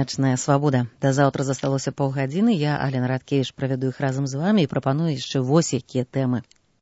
«Начная свабода». Да заўтра засталося паўгадзіны. Я, Алена Радкевіч, правяду іх разам з вамі і прапаную яшчэ вось якія тэмы.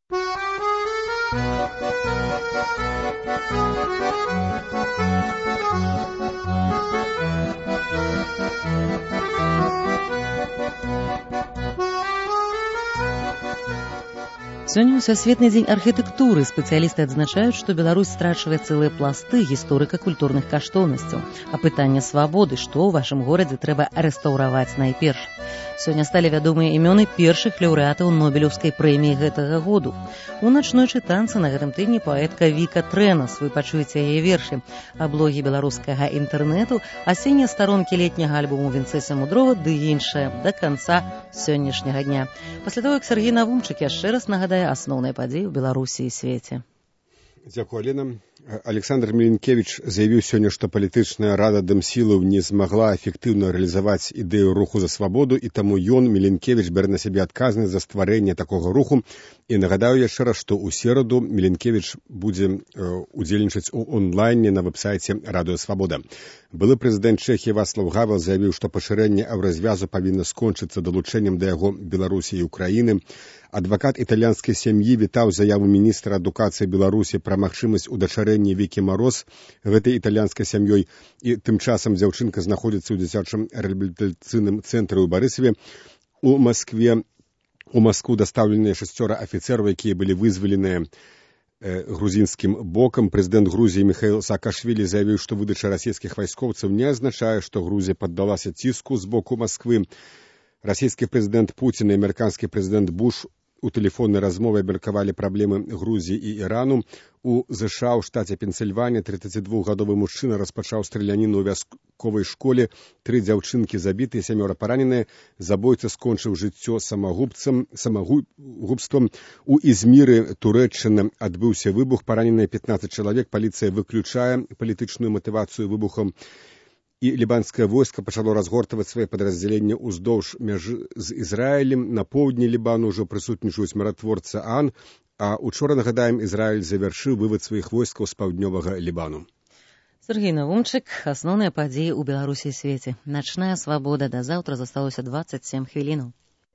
Сёння Сусветны дзень архітэктуры. Спецыялісты адзначаюць, што Беларусь страчвае цэлыя пласты гісторыка-культурных каштоўнасцяў. А пытанне свабоды, што ў вашым горадзе трэба рэстаўраваць найперш. Сёння сталі вядомыя імёны першых лаўрэатаў Нобелеўскай прэміі гэтага году. У начной чытанцы на гэтым тыдні паэтка Віка Трэнас. Вы пачуеце яе вершы. А блогі беларускага інтэрнэту, асеннія старонкі летняга альбому Вінцэса Мудрова ды іншае да канца сённяшняга дня. Пасля таго, як Сергей Навумчык яшчэ раз нагадае асноўныя падзеі ў Беларусі і свеце. Дзякую, Алена. Александр Міленкевич заявіў сёння, што палітычная рада Дэмсілаў не змагла эфектыўна рэалізаваць ідэю руху за свабоду, і таму ён, Міленкевич, бярэ на сябе адказнасць за стварэнне такога руху. І нагадаю яшчэ раз, што ў сераду Міленкевич будзе удзельнічаць у онлайне на вэб-сайце Радыё Свабода. Былы прэзідэнт Чэхіі Вацлаў Гавел заявіў, што пашырэнне еўразвязу павінна скончыцца далучэннем да яго Беларусі і Украіны. Адвакат італьянскай сям'і вітаў заяву міністра адукацыі Беларусі пра магчымасць удачарэння Вікі Мароз гэтай італьянскай сям'ёй. І тым часам дзяўчынка знаходзіцца ў дзіцячым рэабілітацыйным цэнтры ў Барысаве. У Маскву дастаўленыя 6 афіцэраў, якія былі вызваленыя грузінскім бокам. Прэзідэнт Грузіі Міхаіл Саакашвілі заявіў, што выдача расійскіх вайскоўцаў не азначае, што Грузія паддалася ціску з боку Масквы. Расійскі прэзідэнт Пуцін і амерыканскі прэзідэнт Буш у тэлефоннай размове абмеркавалі праблемы Грузіі і Ірану. У ЗША ў штаце Пенсільванія 32-гадовы мужчына распачаў страляніну ў вясковай школе. 3 дзяўчынкі забітыя, 7 параненыя. Забойца скончыў жыццё самагубствам. У Ізміры, Турэччына, адбыўся выбух. Параненыя 15 чалавек. Паліцыя выключае палітычную матывацыю выбухам. І лібанскае войска пачало разгортаваць свае падраздзяленні ўздоўж мяжы з Ізраілем. На поўдні Лібану ўжо прысутнічаюць міратворцы ААН, а учора, нагадаем, Ізраіль завяршыў вывад сваіх войскаў з паўднёвага Лібану. Сергей Навумчык, асноўныя падзеі ў Беларусі і свеце. Начная свабода. Да заўтра засталося 27 хвілінаў.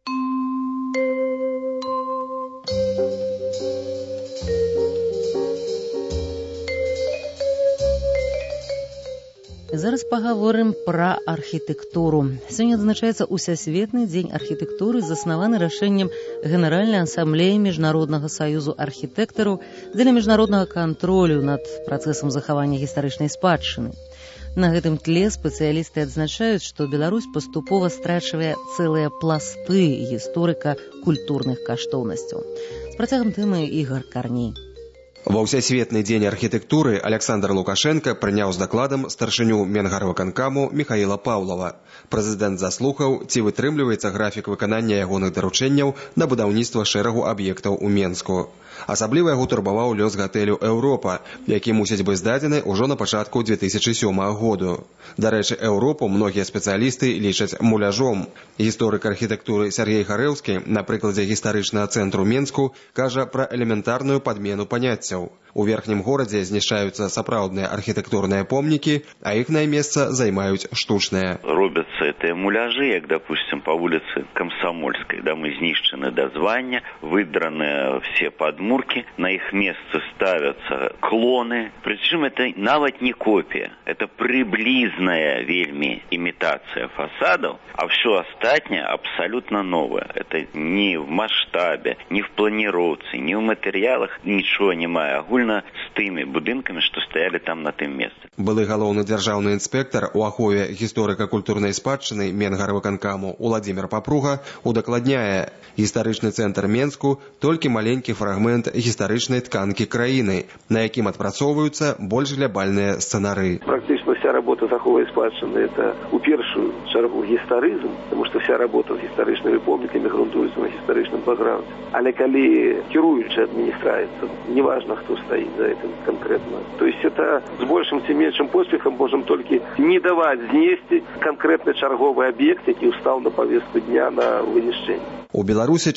Зараз паговорым пра архітэктуру. Сёння адзначаецца Усесветны дзень архітэктуры, заснаваны рашэннем Генеральнай асамблеі Міжнароднага саюзу архітэктараў дзеля міжнароднага кантролю над працэсам захавання гістарычнай спадчыны. На гэтым тле спецыялісты адзначаюць, што Беларусь паступова страчвае цэлыя пласты гісторыка-культурных каштоўнасцяў. З працягам тэмы Ігор Карней. Ва Ўсесветны дзень архітэктуры Александр Лукашенко прыняў з дакладам старшыню Менгарвыканкаму Міхаіла Паўлава. Прэзідэнт заслухаў, ці вытрымліваецца графік выканання ягоных даручэнняў на будаўніцтва шэрагу аб'ектаў у Менску. Асабліва яго турбаваў лёс гатэлю «Еўропа», які мусіць быць здадзены ўжо на пачатку 2007 году. Дарэчы, Еўропу многія спецыялісты лічаць муляжом. Гісторык архітэктуры Сергей Харэўскі на прыкладзе гістарычнага цэнтру Менску кажа пра элементарную падмену паняццяў. У верхнім горадзе знішчаюцца сапраўдныя архітэктурныя помнікі, а іхнае месца займаюць штучныя. Робяцца гэтыя муляжы, як, допустим, по вуліцы Камсамольскай. Дамы знішчаны да звання, выдраныя все падмуркі, на іх месцы ставяцца клоны. Прычым это нават не копія, это прыблізная вельмі імітацыя фасадаў, а все астатняе абсолютно новое. Это ни в масштабе, ни в планіроўцы, ни в матэрыялах нічого не мае агульна з тымі будынкамі, што стаялі там на тым месцы. Былы галоўны дзяржаўны інспектар у ахове гісторыка-культурнай спадчыны Менгарвыканкаму Уладзімір Папруга удакладняе, гістарычны цэнтр Менску толькі маленькі фрагмент гістарычнай тканкі краіны, на якім адпрацоўваюцца больш глябальныя сцэнары. Практычна вся работа з аховай спадчыны это у першую чаргу гістарызм, тому што вся работа з гістарычнымі помнікамі грунтуецца на гістарычным бэкграўндзе. Але калі кіруючая адміністрацыя, неважно, хто стоит за этим конкретно. То есть это с большим ці меншым поспехом можем только не давать знести конкретный чарговый объект, який устал на повестку дня на вынесение. У Беларусі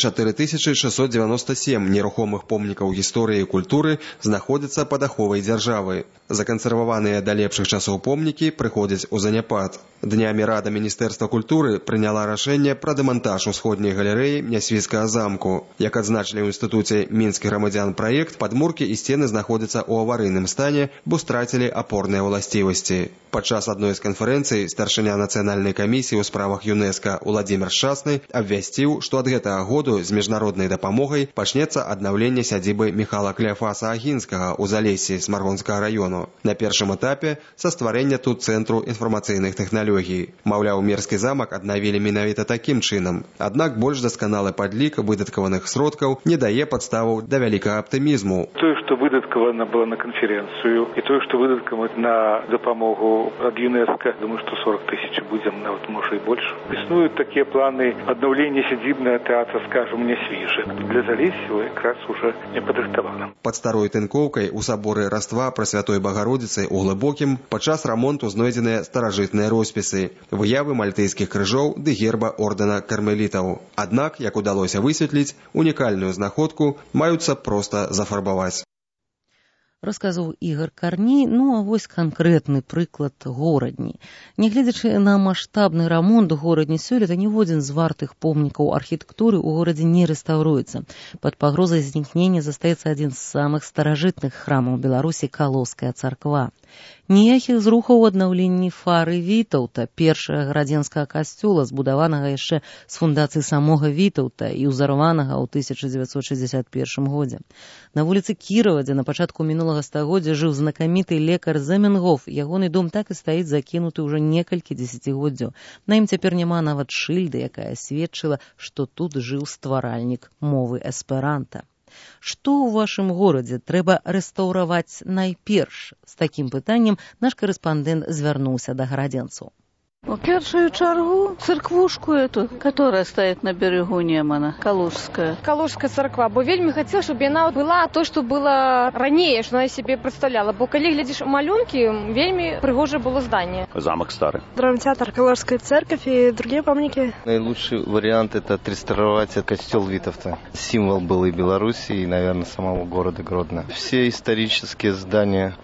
4697 нерухомых помнікаў гісторыі і культуры знаходзяцца пад аховай дзяржавы. Закансерваваныя да лепшых часоў помнікі прыходзяць у заняпад. Днямі Рада Міністэрства культуры прыняла рашэнне пра дэмантаж усходняй галерэі Нясвіцкага замку. Як адзначылі ў інстытуце «Мінскі грамадзян» праект, падмуркі і сцены знаходзяцца ў аварыйным стане, бо страцілі апорныя ўласцівасці. Падчас адной з канферэнцый старшыня нацыянальнай камісіі ў справах ЮНЕСКО Уладзімір Шчасны абвясціў, што ад гэтага году з міжнароднай дапамогай пачнецца аднаўленне сядзібы Міхала Кляфаса Агінскага ў Залессі Смаргонскага раёну. На першым этапе са стварэння тут цэнтру інфармацыйных тэхналогій. Маўляў, Мерскі замак аднавілі менавіта такім чынам. Аднак больш дасканалы падлік выдаткаваных сродкаў не дае падставаў да вялікага аптымізму. Тое, што выдаткавана было на канферэнцыю, і тое, што выдаткавана на дапамогу ад ЮНЕСКО, думаю, што 40 000 будзем, нават можа і больш. Існуюць такія планы аднаўлення сядзібнага тэатра, скажем, Нясвіжы. Для Залесся якраз уже не падрыхтавана. Пад старой тынкоўкай у саборы Раства Прасвятой Багародзіцы ў Глыбокім падчас рамонту знойдзеныя старажытныя роспісы, выявы мальтыйскіх крыжоў ды герба ордэна кармелітаў. Аднак, як удалося высветліць, унікальную знаходку маюцца проста зафарбаваць. Расказаў Ігор Карній, а вось канкрэтны прыклад горадні. Нягледзячы на маштабны рамонт горадні сёлета ніводзін з вартых помнікаў архітэктуры ў горадзе не рэстаўруецца. Пад пагрозай знікнення застаецца адзін з самых старажытных храмаў Беларусі Калоўская царква. Ніякіх зрухаў у аднаўленні фары Вітаўта, першага градзенскага касцёла, збудаванага яшчэ з фундацыі самога Вітаўта і ўзарванага ў 1961 годзе. На вуліцы Кірова, дзе на пачатку мінулага стагоддзя жыў знакаміты лекар Заменгоф, ягоны дом так і стаіць закінуты ўжо некалькі дзесяцігоддзяў. На ім цяпер няма нават шыльды, якая сведчыла, што тут жыў стваральнік мовы эсперанта. Што ў вашым горадзе трэба рэстаўраваць найперш? З такім пытаннем наш корэспандэнт звярнуўся да гарадзенцаў. В первую чергу церквушку эту, которая стоит на берегу Немана, Калужская. Калужская церква, бо вельмі хацела, чтобы она была то, что было ранее, что она себе представляла. Бо коли глядишь малюнки, вельмі пригоже было здание. Замок старый. Драмтеатр, Калужская церковь и другие памятники. Наилучший вариант — это отреставровать костел Витовта. Символ был и Беларуси, и, наверное, самого города Гродно. Все исторические здания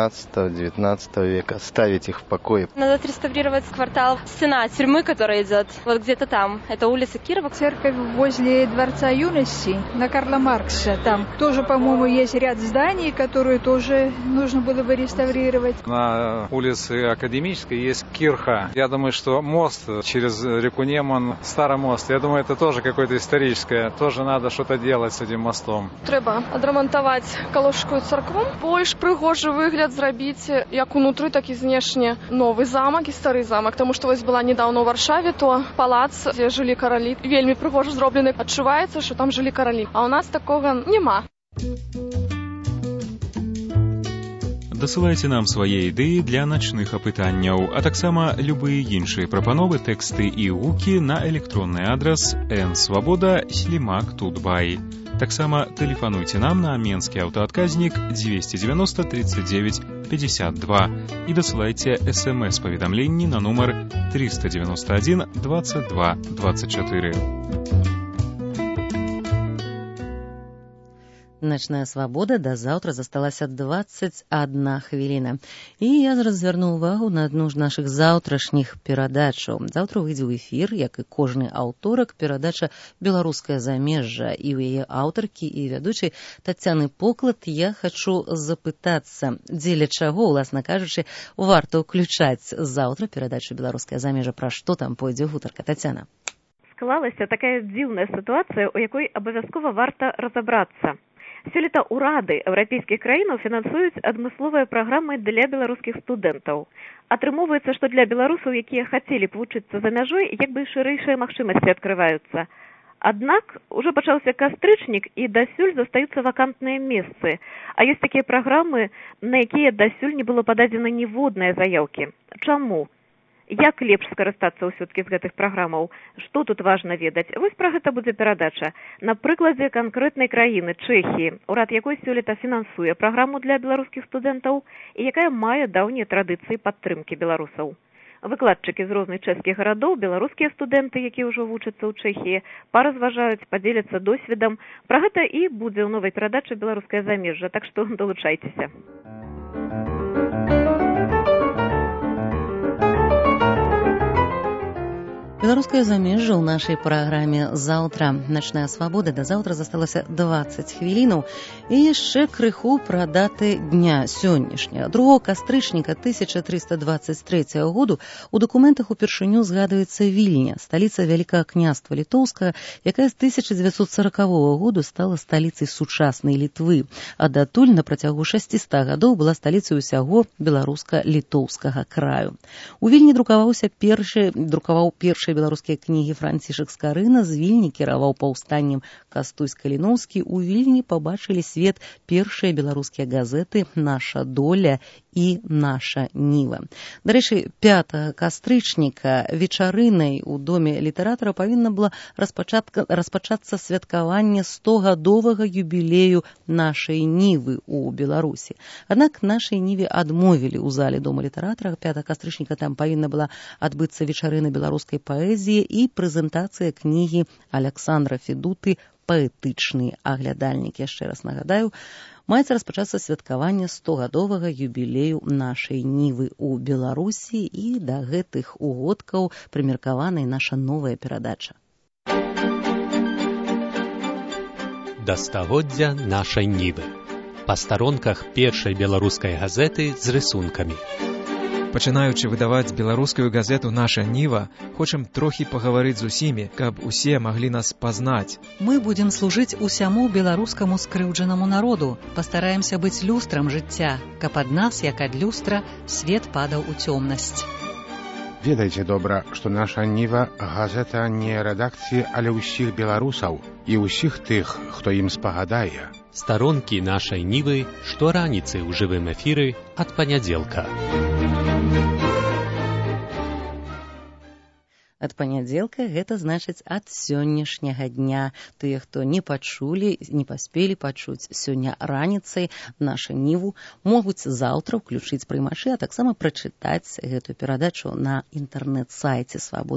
18-19 века, оставить их в покое. Надо отреставрировать квартал стена тюрьмы, которая идет вот где-то там. Это улица Кирова. Церковь возле Дворца юности на Карла Маркса. Там тоже, по-моему, есть ряд зданий, которые тоже нужно было бы реставрировать. На улице Академической есть кирха. Я думаю, что мост через реку Неман, старый мост, я думаю, это тоже какое-то историческое. Тоже надо что-то делать с этим мостом. Треба адрамантаваць Калужскую церкву. Больш прыгожы выгляд зрабіць як унутры, так і знешне. Новый замок і стары замок. Потому что вось была недавно ў Варшаве, то палац, дзе жылі каралі, вельмі прыгожа зроблены. Адчуваецца, што там жылі каралі. А ў нас такога няма. Дасылайце нам свае ідэі для начных апытанняў, а таксама любыя іншыя прапановы, тэксты і гукі на электронны адрас nsvoboda@tutbay. Таксама тэлефануйце нам на менскі аўтаадказнік 290 39 52 і дасылайце смс-паведамленні на нумар 391 22 24. Начная свабода да заўтра засталася 21 хвіліна. І я зараз звярну ўвагу на адну з нашых заўтрашніх перадачаў. Заўтра выйдзе ў эфір, як і кожны аўторак, перадача «Беларускае замежжа», і ў яе аўтаркі і вядучай Тацяны Поклад я хачу запытацца, дзеля чаго, уласна кажучы, варта ўключаць заўтра перадачу «Беларускае замежжа». Пра што там пойдзе гутарка, Тацяна? Склалася такая дзіўная сітуацыя, у якой абавязкова варта разабрацца. Сёлета ўрады еўрапейскіх краінаў фінансуюць адмысловыя праграмы для беларускіх студэнтаў. Атрымоўваецца, што для беларусаў, якія хацелі б вучыцца за мяжой, як бы шырэйшыя магчымасці адкрываюцца. Аднак ужо пачаўся кастрычнік, і дасюль застаюцца вакантныя месцы. А ёсць такія праграмы, на якія дасюль не было пададзена ніводнай заяўкі. Чаму? Як лепш скарыстацца ўсё-ткі з гэтых праграмаў? Што тут важна ведаць? Вось пра гэта будзе перадача. На прыкладзе канкрэтнай краіны, Чэхіі, урад якой сёлета фінансуе праграму для беларускіх студэнтаў і якая мае даўнія традыцыі падтрымкі беларусаў. Выкладчыкі з розных чэшскіх гарадоў, беларускія студэнты, якія ўжо вучацца ў Чэхіі, паразважаюць, падзеляцца досведам. Пра гэта і будзе ў новай перадачы «Беларускае замежжа», так што далучайцеся. Беларускае замежжа ў нашай праграме «Заўтра». Начная свабода. Да заўтра засталася 20 хвілінаў. І яшчэ крыху пра даты дня сённяшняга. 2 кастрычніка 1323 году у дакументах упершыню згадваецца Вільня, сталіца Вялікага княства Літоўскага, якая з 1940 году стала сталіцай сучаснай Літвы, а датуль на працягу 600 гадоў была сталіцай усяго беларуска-літоўскага краю. У Вільні друкаваў першыя беларускія кнігі Францішак Скарына, з Вільні кіраваў паўстаннем Кастусь Каліноўскі. У Вільні пабачылі свет першыя беларускія газеты «Наша доля» і «Наша ніва». Дарэчы, 5 кастрычніка вечарынай у доме літаратара павінна была распачацца святкаванне 100-гадовага юбілею нашай нівы ў Беларусі. Аднак нашай ніве адмовілі ў зале дома літаратара. 5 кастрычніка там павінна была адбыцца вечарына беларускай паэзіі і прэзентацыя кнігі Аляксандра Федуты «Паэтычны аглядальнік». Яшчэ раз нагадаю, маецца распачацца святкаванне 100-гадовага юбілею нашай нівы ў Беларусі, і да гэтых угодкаў прымеркаваная наша новая перадача. Да стагоддзя нашай нівы. Па старонках першай беларускай газеты з рысункамі. Пачынаючы выдаваць беларускую газету «Наша ніва», хочам трохі пагаварыць з усімі, каб усе маглі нас пазнаць. Мы будзем служыць усяму беларускаму скрыўджанаму народу. Пастараемся быць люстрам жыцця, каб ад нас, як ад люстра, свет падаў у цёмнасць. Ведайце добра, што «Наша ніва» газета не рэдакцыі, але ўсіх беларусаў і ўсіх тых, хто ім спагадае. Старонкі нашай нівы штораніцы ў жывым эфіры ад панядзелка. Ад панядзелка гэта значыць ад сённяшняга дня. Тыя, хто не пачулі, не паспелі пачуць сёння раніцай нашу ніву, могуць заўтра ўключыць прыймачы, а таксама прачытаць гэтую перадачу на інтэрнэт-сайце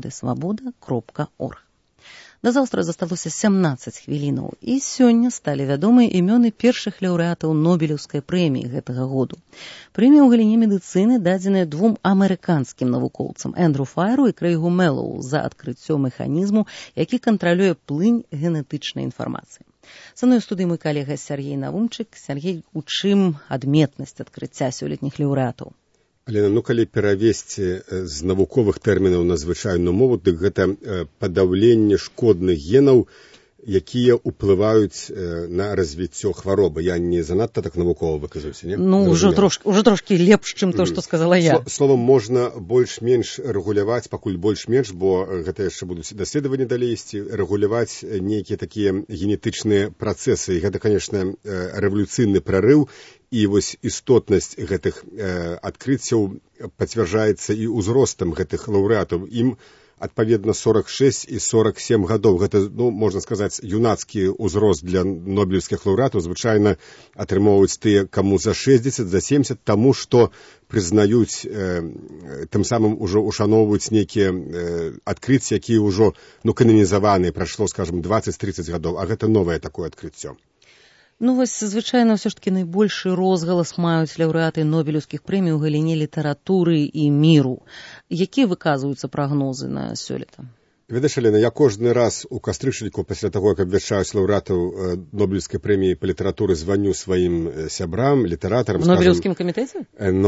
свабода.орг. Да заўтра засталося 17 хвілінаў, і сёння сталі вядомыя імёны першых лаўрэатаў Нобелеўскай прэміі гэтага году. Прэмія ў галіне медыцыны дадзеная 2 амерыканскім навукоўцам Эндрю Файеру і Крэйгу Мэллоу за адкрыццё механізму, які кантралюе плынь генетычнай інфармацыі. Са мной у студыі мой калега Сергей Навумчык. Сергей, у чым адметнасць адкрыцця сёлетніх лаўрэатаў? Алена, калі перавесці з навуковых тэрмінаў на звычайную мову, дык гэта падаўленне шкодных генаў, якія ўплываюць на развіццё хваробы. Я не занадта так навукова выказаўся, не? Ну, ўжо трошкі лепш, чым то, што сказала я. Словам, можна больш-менш рэгуляваць, пакуль больш-менш, бо гэта яшчэ будуць даследаванні далей ісці, рэгуляваць нейкія такія генетычныя працэсы. І гэта, канешне, рэвалюцыйны прарыў. І вось істотнасць гэтых адкрыццяў пацвярджаецца і ўзростам гэтых лаўрэатаў. Ім адпаведна 46 і 47 гадоў. Гэта, можна сказаць, юнацкі ўзрост для нобелеўскіх лаўрэатаў. Звычайна атрымоўваюць тыя, каму за 60, за 70, таму што прызнаюць, тым самым ужо ушаноўваюць нейкія адкрыцці, якія ўжо кананізаваныя, прайшло, скажам, 20-30 гадоў, а гэта новае такое адкрыццё. Ну, вось, звычайна, ўсё ж такі найбольшы розгалас маюць лаўрэаты нобелеўскіх прэмій у галіне літаратуры і міру. Якія выказваюцца прагнозы на сёлета? Ведаеш, Алена, я кожны раз у кастрычніку пасля таго, як абвяшчаюць лаўрэатаў нобелеўскай прэміі па літаратуры, званю сваім сябрам, літаратарам. У нобелеўскім камітэце?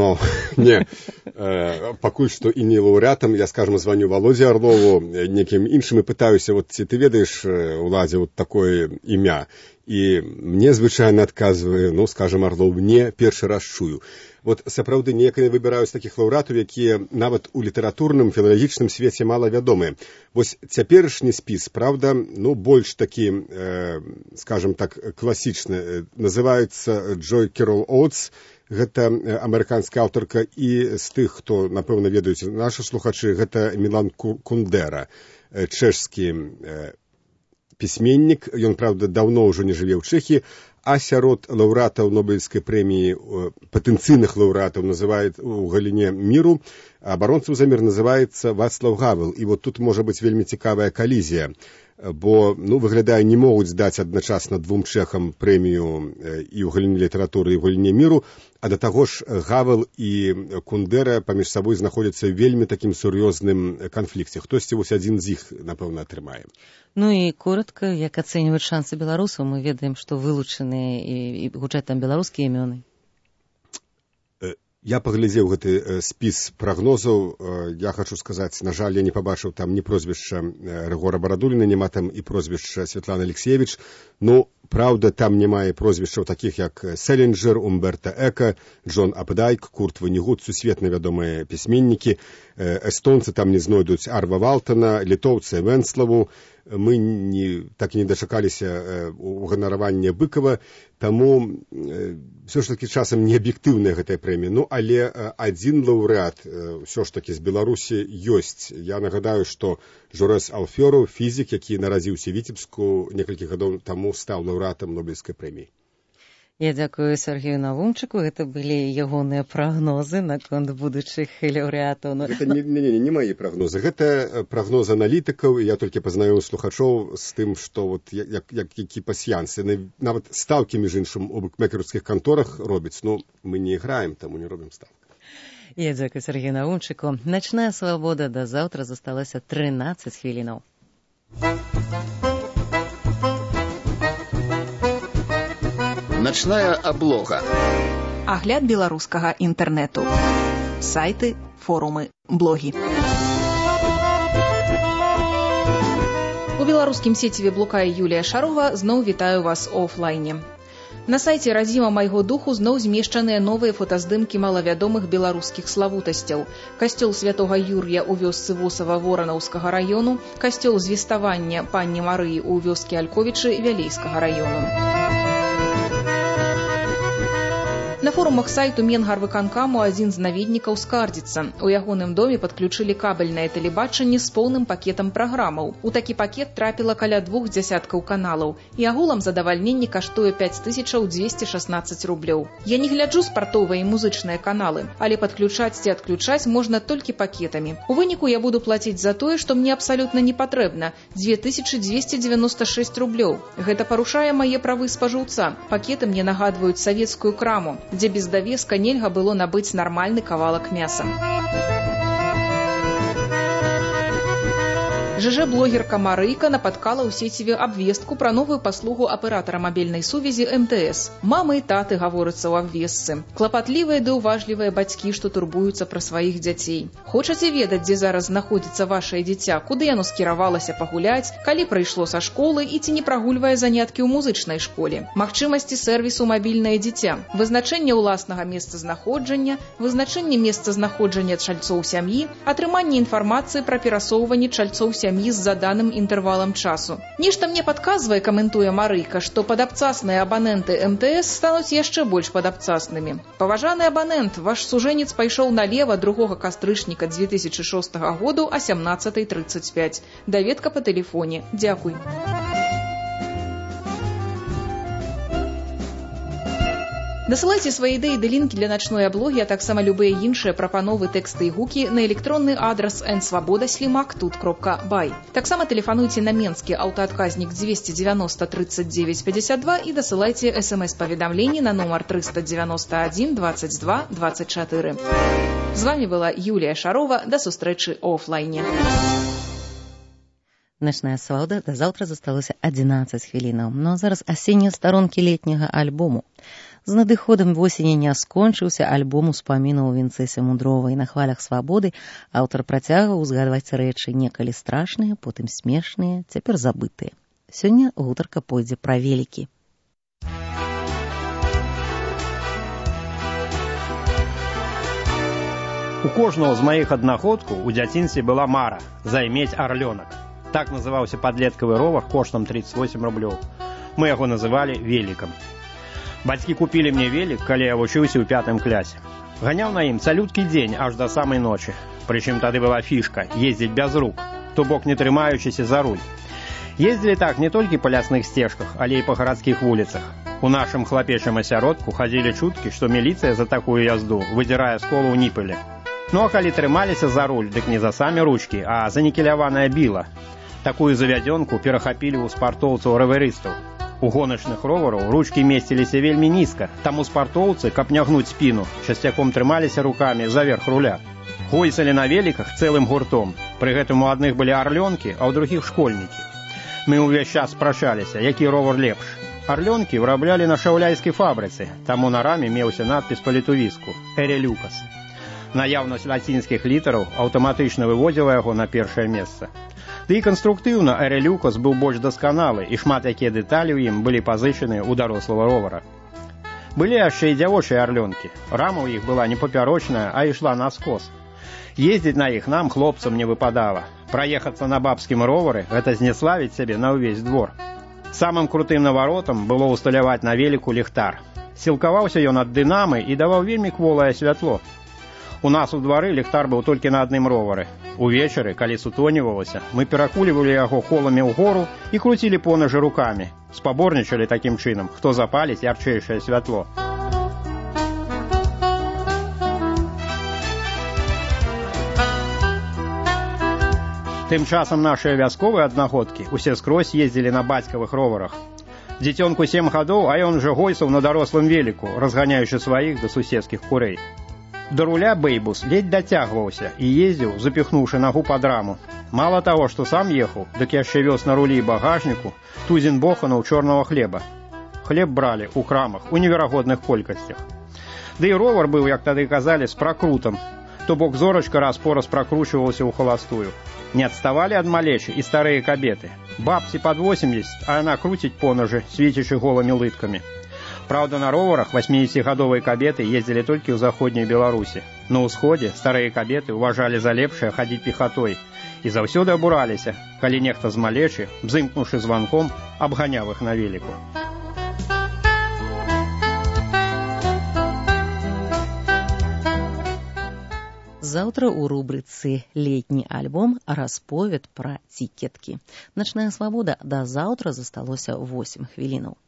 Не. Пакуль што і не лаўрэатам, я, скажам, званю Володзе Орлову, некім іншым, і пытаюся, ці ты ведаеш, Уладзе, такое імя? І мне звычайна адказвае, скажам, Орлов, не першы раз чую. Сапраўды, некалі выбіраюць такіх лаўрэатаў, якія нават у літаратурным, філалагічным свеце мала вядомыя. Вось цяперашні спіс, правда, больш такі, скажам так, класічны. Называецца Джой Керол Оутс. Гэта амерыканская аўтарка, і з тых, хто, напэўна, ведаюць нашы слухачы, гэта Мілан Кундера, чэшскі пісьменнік. Ён, правда, даўно ўжо не жыве ў Чэхіі, а сярод лаўрэатаў Нобелевскай прэміі, патэнцыйных лаўрэатаў называюць у галіне міру, абаронцаў за мір называецца Вацлаў Гавел. І вот тут можа быць вельмі цікавая калізія, бо, выглядае, не могуць здаць адначасна двум чэхам прэмію і ў галіне літаратуры, і ў галіне міру, а да таго ж Гавел і Кундера паміж сабой знаходзяцца ў вельмі такім сур'ёзным канфлікце. Хтосьці вось адзін з іх, напэўна, атрымае. І коротка, як ацэньваюць шансы беларусаў, мы ведаем, што вылучаныя і гучаць там беларускія імёны. Я паглядзеў гэты спіс прагнозаў. Я хочу сказаць, на жаль, я не пабачыў там ні прозвішча Рыгора Барадуліна, няма там і прозвішча Святланы Алексеевич. Праўда, там няма і прозвішчаў такіх, як Селінджер, Умберта Эка, Джон Апдайк, Курт Ванігут, сусветна вядомыя пісьменнікі. Эстонцы там не знойдуць Арва Валтана, літоўцы Венславу. Мы так і не дачакаліся уганаравання Быкова, таму ўсё ж такі часам не аб'ектыўная гэтая прэмія. Але адзін лаўрэат ўсё ж такі з Беларусі ёсць. Я нагадаю, што Жорес Алфёров, фізік, які нарадзіўся Віцебску некалькі гадоў таму, стаў лаўрэатам Нобелевскай прэміі. Я дзякую Сергею Навумчыку. Гэта былі ягоныя прагнозы наконт будучых лаўрэатаў. Гэта не маі прагнозы. Гэта прагнозы аналітыкаў. Я толькі пазнаю слухачоў з тым, што які пасьянс. Нават стаўкі, між іншым, у букмекерскіх канторах робяць. Мы не іграем, таму не робім стаўкі. Я дзякую Сергею Навумчыку. Начная свабода да заўтра засталася 13 хвілінаў. Начная аблога. Агляд беларускага інтэрнэту. Сайты, форумы, блогі. У беларускім сеціве блукае Юлія Шарова. Зноў вітаю вас офлайне. На сайце радзіма майго духу зноў змешчаныя новыя фотаздымкі малавядомых беларускіх славутасцяў. Касцёл святога Юр'я ў вёсцы Восава Воранаўскага раёну, касцёл звеставання панні Марыі ў вёскі Альковічы Вялейскага раёну. На форумах сайту Менгарвыканкаму адзін з наведнікаў скардзіцца. У ягоным доме падключылі кабельнае тэлебачанне з поўным пакетам праграмаў. У такі пакет трапіла каля 2 дзясяткаў каналаў. І агулам задавальненне каштуе 5216 рублёў. Я не гляджу спартовыя і музычныя каналы, але падключаць ці адключаць можна толькі пакетамі. У выніку я буду плаціць за тое, што мне абсалютна не патрэбна – 2296 рублёў. Гэта парушае мае правы спажыўца. Пакеты мне нагадваюць савецкую краму, дзе без давеска нельга было набыць нармальны кавалак мяса. ЖЖ-блогерка Марыйка напаткала ў сеціве абвестку пра новую паслугу аператара мабільнай сувязі МТС. Мамы і таты гаворыцца ў абвестцы. Клапатлівыя ды ўважлівыя бацькі, што турбуюцца пра сваіх дзяцей. Хочаце ведаць, дзе зараз знаходзіцца вашае дзіця, куды яно скіравалася пагуляць, калі прыйшло са школы і ці не прагульвае заняткі ў музычнай школе. Магчымасці сэрвісу мабільнае дзіця. Вызначэнне ўласнага месцазнаходжання, вызначэнне месцазнаходжання чальцоў сям'і, атрыманне інфармацыі пра перасоўванне чальцоў сям'і з заданым інтэрвалам часу. Нешта мне падказвае, каментуе Марыйка, што падабцасныя абаненты МТС стануць яшчэ больш падабцаснымі. Паважаны абанент, ваш сужэнец пайшоў налева 2 кастрычніка 2006 году о 17:35. Даведка па тэлефоне. Дзякуй. Дасылайце свае ідэі ды лінкі для начной аблогі, а таксама любыя іншыя прапановы, тэксты і гукі на электронны адрас nsvoboda@bай. Таксама тэлефануйце на менскі аўтаадказнік 290 39 52 і дасылайце смс-паведамленні на нумар 391 22 24. З вами была Юлія Шарова. Да сустрэчы офлайне. Начная свабода да заўтра засталося 11 хвілінаў. А зараз асеннія старонкі летняга альбому. З надыходам восені не скончыўся альбом успамінаў Вінцэсі Мудровай. На хвалях свабоды аўтар працягваў узгадваць рэчы некалі страшныя, потым смешныя, цяпер забытыя. Сёння гутарка пойдзе пра велікі. У кожнага з маіх аднаходкаў у дзяцінстве была мара займець арлёнак. Так называўся падлеткавы ровар коштам 38 рублёў. Мы яго называлі велікам. Бацькі купілі мне велік, калі я вучыўся ў 5 класе. Ганяў на ім цалюткі дзень аж да самай ночы. Прычым тады была фішка ездзіць без рук, то бок не трымаючыся за руль. Ездзілі так не толькі па лясных сцежках, але і па гарадскіх вуліцах. У нашым хлапечым асяродку хадзілі чуткі, што міліцыя за такую язду выдзірае сколу ў ніпеле. Ну а калі трымаліся за руль, дык не за самі ручкі, а за нікеляванае біла. Такую завядзёнку перахапілі ў спартоўцаў-раварыстаў. У гоначных ровараў ручкі месціліся вельмі нізка, таму спартоўцы, каб не гнуць спіну, часцяком трымаліся рукамі заверх руля. Гойсалі на веліках цэлым гуртом. Пры гэтым у адных былі арлёнкі, а ў другіх школьнікі. Мы ўвесь час спрачаліся, які ровар лепш. Арлёнкі выраблялі на шаўляйскай фабрыцы, таму на раме меўся надпіс па-літувіску «Эрелюкас». Наяўнасць лацінскіх літараў аўтаматычна выводзіла яго на першае месца. Ды і канструктыўна «Эрелюкас» быў больш дасканалы, і шмат якія дэталі ў ім былі пазычаны ў дарослага ровара. Былі яшчэ і дзявочыя арлёнкі. Рама ў іх была не папярочная, а ішла наскос. Ездзіць на іх нам, хлопцам, не выпадала. Праехацца на бабскім ровары – гэта знеславіць сябе на ўвесь двор. Самым крутым наваротам было ўсталяваць на веліку ліхтар. Сілкаваўся ён ад дынамы і даваў вельмі кволае святло. У нас у двары ліхтар быў толькі на адным ровары. Увечары, калі сутонівалася, мы перакулівалі яго коламі ўгору і круцілі понажы рукамі. Спаборнічалі такім чынам, хто запаліць ярчэйшае святло. Тым часам нашыя вясковыя аднагодкі усе скрозь ездзілі на бацькавых роварах. Дзіцёнку 7 гадоў, а ён жа гойсаў на дарослым веліку, разганяючы сваіх да суседскіх курэй. Да руля бэйбус ледзь дацягваўся і ездзіў, запіхнуўшы нагу пад раму. Мала таго, што сам ехаў, дык яшчэ вёз на рулі і багажніку тузін боханаў чорнага хлеба. Хлеб бралі ў крамах у неверагодных колькасцях. Ды і ровар быў, як тады казалі, з пракрутам, то бок зорачка раз-пораз пракручвалася ў халастую. Не адставалі ад малечы і старыя кабеты. Бабці пад 80, а яна круціць понажы, свецячы голымі лыткамі. Праўда, на роварах 80-гадовыя кабеты ездзілі толькі ў заходняй Беларусі. На ўсходзе старыя кабеты ўважалі за лепшае хадзіць пехатой і заўсёды абураліся, калі нехта з малечы, бзымкнуўшы званком, абганяў іх на веліку. Заўтра ў рубрыцы «Летні альбом» расповед пра цікеткі. Начная свабода, да заўтра засталося 8 хвілінаў.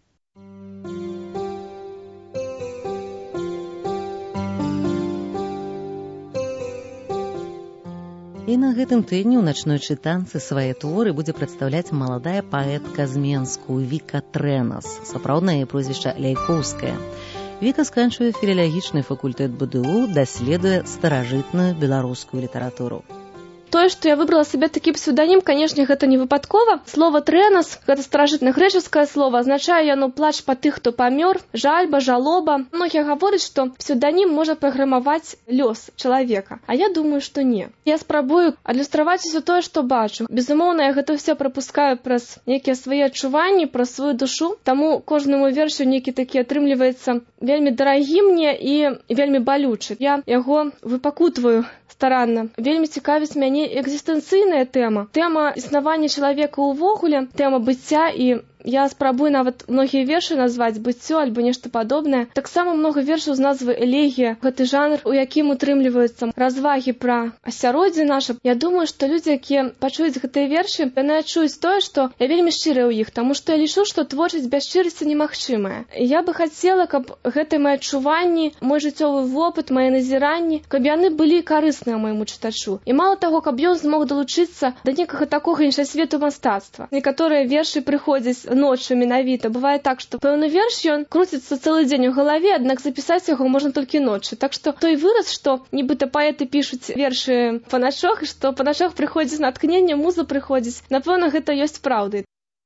І на гэтым тыдні ў начной чытанцы свае творы будзе прадстаўляць маладая паэтка з Менску Віка Трэнас, сапраўднае прозвішча Ляйкоўская. Віка сканчвае філалагічны факультэт БДУ, даследуе старажытную беларускую літаратуру. Тое, што я выбрала сабе такі псевданім, канешне, гэта не выпадкова. Слова «трэнас», гэта старажытна-грэчаскае слова, азначае яно плач па тых, хто памёр, жальба, жалоба. Многія гавораць, што псевданім можа праграмаваць лёс чалавека, а я думаю, што не. Я спрабую адлюстраваць усё тое, што бачу. Безумоўна, я гэта ўсё прапускаю праз нейкія свае адчуванні, праз сваю душу, таму кожнаму вершу нейкі такі атрымліваецца вельмі дарагі мне і вельмі балючы. Я яго выпакутваю старанна. Вельмі цікавіць мяне экзістэнцыйная тэма. Тэма існавання чалавека ўвогуле, тэма быцця, і я спрабую нават многія вершы назваць быццё альбо нешта падобнае. Таксама многа вершаў з назвы элегія. Гэты жанр, у якім утрымліваюцца развагі пра асяроддзе наша. Я думаю, што людзі, якія пачуюць гэтыя вершы, яны адчуюць тое, што я вельмі шчырая ў іх, таму што я лічу, што творчасць без шчырасці немагчымая. Я бы хацела, каб гэтыя мае адчуванні, мой жыццёвы вопыт, мае назіранні, каб яны былі карысныя майму чытачу. І мала таго, каб ён змог далучыцца да некага такога іншасвету мастацтва. Некаторыя вершы прыходзяць ноччу менавіта. Бывае так, што пэўны верш ён круціцца цэлы дзень у галаве, аднак запісаць яго можна толькі ноччу. Так што той выраз, што нібыта паэты пішуць вершы па начах, і што па начах прыходзіць натхненне, муза прыходзіць, напэўна, гэта ёсць праўдай.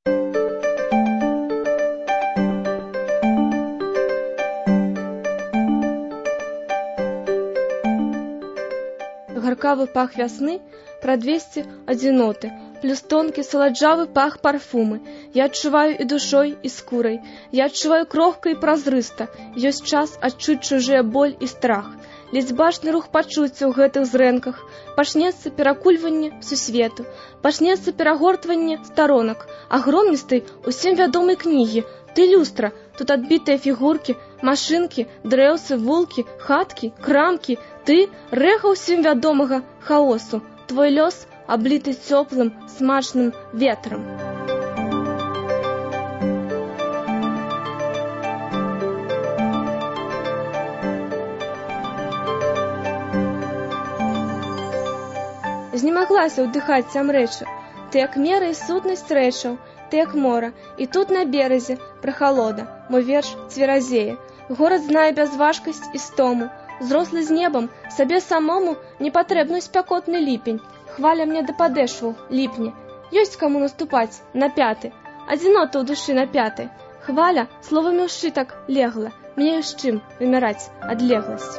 Гаркавы пах вясны, прадвесці адзіноты, плюс тонкі саладжавы пах парфумы. Я адчуваю і душой, і скурай. Я адчуваю крохка і празрыста. Ёсць час адчуць чужыя боль і страх. Ледзь бачны рух пачуцця ў гэтых зрэнках. Пачнецца перакульванне сусвету. Пачнецца перагортванне старонак. Агромністай усім вядомай кнігі. Ты люстра, тут адбітыя фігуркі, машынкі, дрэўцы, вулкі, хаткі, крамкі. Ты рэха ўсім вядомага хаосу. Твой лёс абліты цёплым, смачным ветрам. знемаглася ўдыхаць цямрэча. Ты як мера і сутнасць рэчаў, ты як мора, і тут на березе прахалода, мой верш цверазее. Горад знае бязважкасць і стому, зрослы з небам, сабе самому непатрэбную спякотны ліпень. Хваля мне да падэшву, ліпне, ёсць каму наступаць на пяты, адзінота ў душы на пятай. Хваля словамі ўшы так легла, мне ёсць чым вымяраць адлегласць.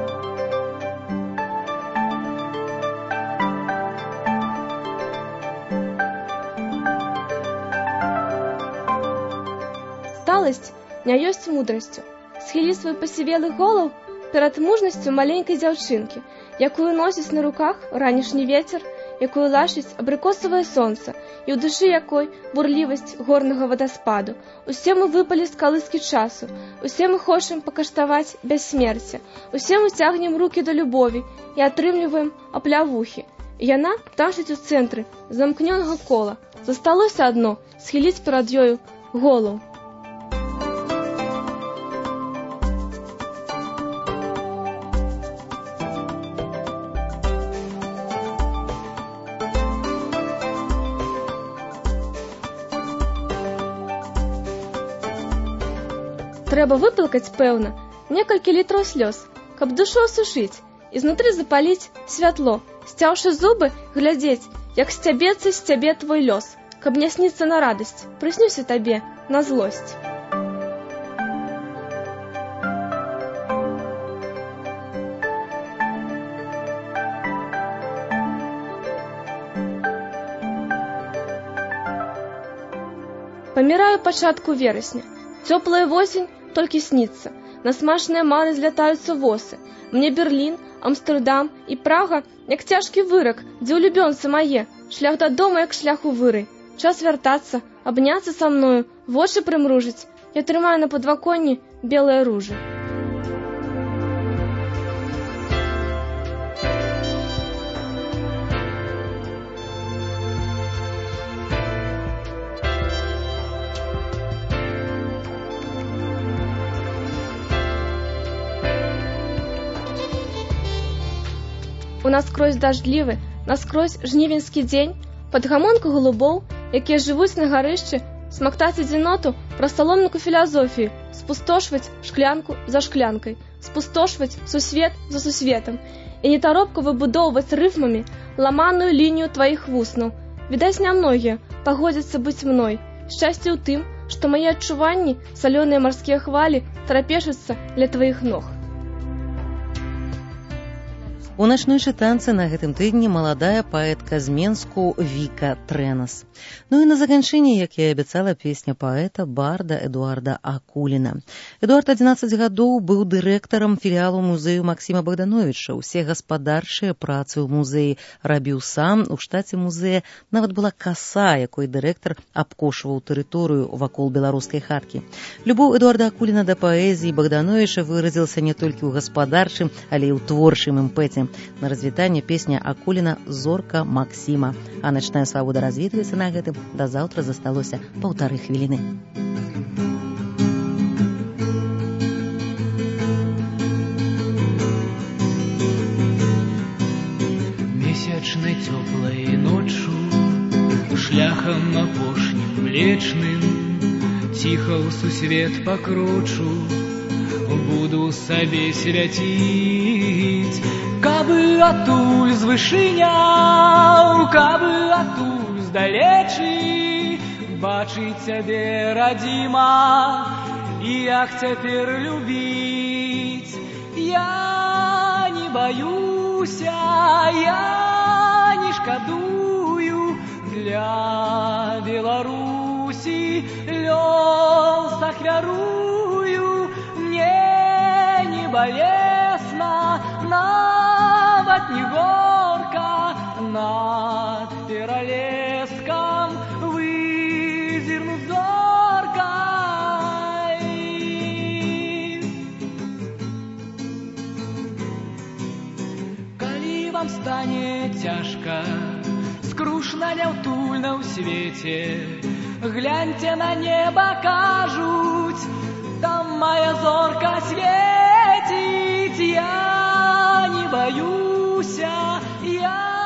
Сталасць не ёсць мудрасцю. Схілі свой пасівелы голаў перад мужнасцю маленькай дзяўчынкі, якую носіць на руках ранішні вецер, якую лашыць абрыкосавае сонца, і ў душы якой бурлівасць горнага вадаспаду. Усе мы выпалі з калыскі часу, усе мы хочам пакаштаваць бяссмерця, усе мы цягнем рукі да любові і атрымліваем аплявухі. Яна ташыць у цэнтры замкнёнага кола. Засталося адно схіліць перад ёю голаў. Трэба выплакаць, пэўна, некалькі літраў слёз, каб душу асушыць і знутры запаліць святло, сцяўшы зубы, глядзець, як сцябецца з цябе твой лёс, каб не сніцца на радасць, прыснюся табе на злосць. Паміраю пачатку верасня, цёплая восень толькі сніцца, на смачныя мары злятаюцца восы. Мне Берлін, Амстердам і Прага, як цяжкі вырак, дзе ўлюбёнцы мае, шлях дадому, як шлях у выры. Час вяртацца, абняцца са мною, вочы прымружыць. Я трымаю на падваконні белыя ружы. У наскрозь дажджлівы, наскрозь жнівеньскі дзень, пад гамонку голубоў, якія жывуць на гарышчы, смактаць адзіноту пра саломніку філазофію, спустошваць шклянку за шклянкай, спустошваць сусвет за сусветам і нетаропка выбудоўваць рыфмамі ламаную лінію тваіх вуснаў. Відаць, нямногія пагодзяцца быць мной. Шчасце ў тым, што мае адчуванні, салёныя марскія хвалі, трапешацца ля тваіх ног. У начной чытанцы на гэтым тыдні маладая паэтка з Менску Віка Трэнас. Ну і на заканчэнне, як я і абяцала, песня паэта барда Эдуарда Акуліна. Эдуард 11 гадоў быў дырэктарам філіалу музею Максіма Богдановича. Усе гаспадарчыя працы ў музеі рабіў сам. У штаце музея нават была каса, якой дырэктар абкошваў тэрыторыю вакол беларускай хаткі. Любоў Эдуарда Акуліна да паэзіі Богдановича выразілася не толькі ў гаспадарчым, але і ў творчым імпэце. На развітанне песня Акуліна «Зорка Максіма». А начная свабода развітваецца на гэтым. Да заўтра засталося 1,5 хвіліны. Месячнай цёплай ноччу, шляхам апошнім млечным, ціха ў сусвет пакрочу, буду сабе свяціць. Кабы атуль з вышыняў, кабы атуль здалечы, бачыць цябе, радзіма, і як цяпер любіць. Я не баюся, я не шкадую, для Беларусі лёс ахвярую. Мне не балесна, нават не горка, над пералескам вызірну зоркай. Калі вам стане цяжка, скрушна, няўтульна ў свеце, гляньце на неба, кажуць, там моя зорка свеціць. Я не баюся, я